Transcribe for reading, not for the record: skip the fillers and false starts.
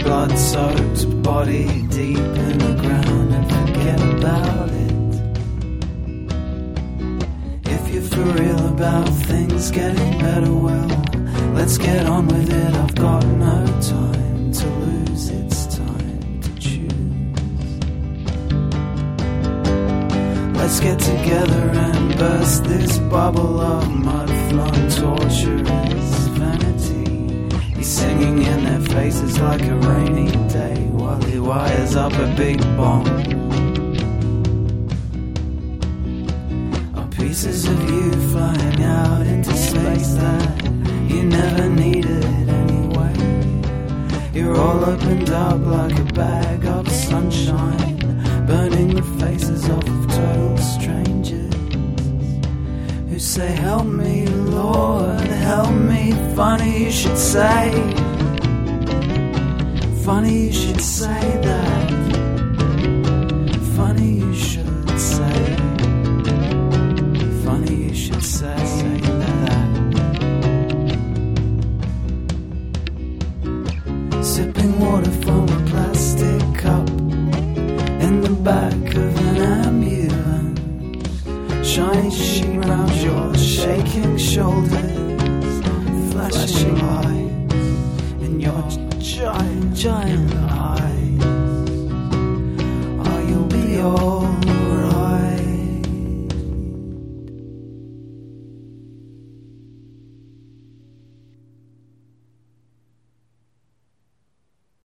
blood-soaked body deep in the ground and forget about it. If you're for real about things getting better, well, let's get on with it. I've got no time to lose, it's time to choose. Let's get together and burst this bubble of mud-flung torture is vanity. He's singing in their faces like a rainy day while he wires up a big bomb. Are pieces of you flying out into space that you never needed anyway. You're all opened up like a bag of sunshine, burning the faces off of total strangers who say, help me, Lord, help me. Funny you should say, funny you should say that. Funny you should say, funny you should say that. Sipping water from a plastic cup in the back of an ambulance. Shiny sheet round your shaking shoulders, flashing lights in your giant eyes. Oh, you'll be all